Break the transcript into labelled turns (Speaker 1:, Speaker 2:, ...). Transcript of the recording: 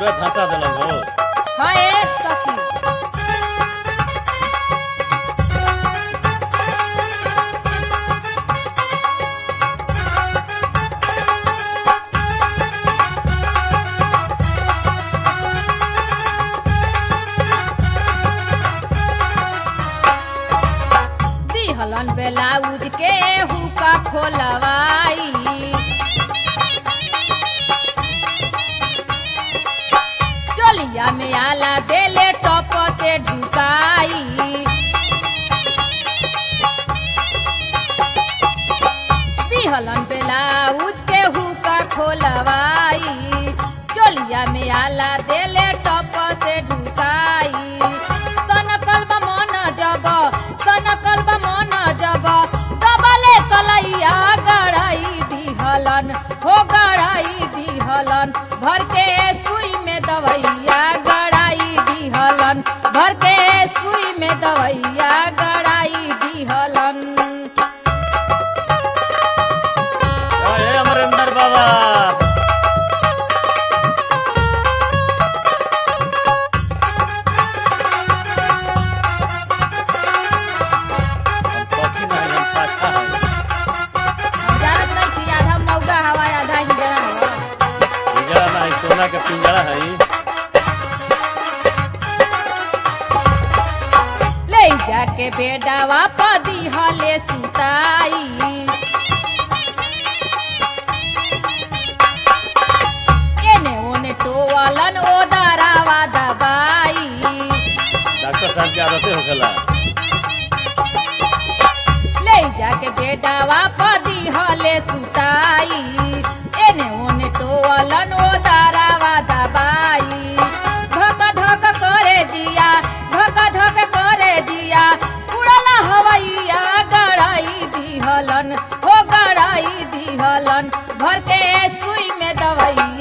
Speaker 1: उहे धंसा देलन हो।
Speaker 2: हाँ ए सखी दिहलन ब्लाउज के हुका खोलवाई चोलिया में आला देले टॉप से ढुकाई दिहलन ब्लाउज के हुका खोलवाई चोलिया में आला देले टॉप से ढुकाई सनकल मन जब दबले कलैया गड़ाई दिहलन हो गड़ाई दिहलन भर के सुई में दवैया गड़ाई दिहलन भर के सुई में दवैया गड़ाई दिहलन।
Speaker 1: अरे अमरेंद्र बाबा हम सखी नहीं हम साखा है।
Speaker 2: जानत नहीं कि आधा मौगा हवा आधा हिजड़ा हवा
Speaker 1: पिंजरा नहीं सोना के पिंजरा है।
Speaker 2: ले जाके बेडावा पदी हले सुताई एने ओने टोवलन ओ दरावा दबाई
Speaker 1: डॉक्टर साहब की आदतें होखेला।
Speaker 2: ले जाके बेडावा पदी हले सुताई एने ओने टोवलन ओ दरावा दबाई धक धक करे जिया उड़ला हवैया गड़ाई दिहलन हो गड़ाई दिहलन भर के सुई में दवैया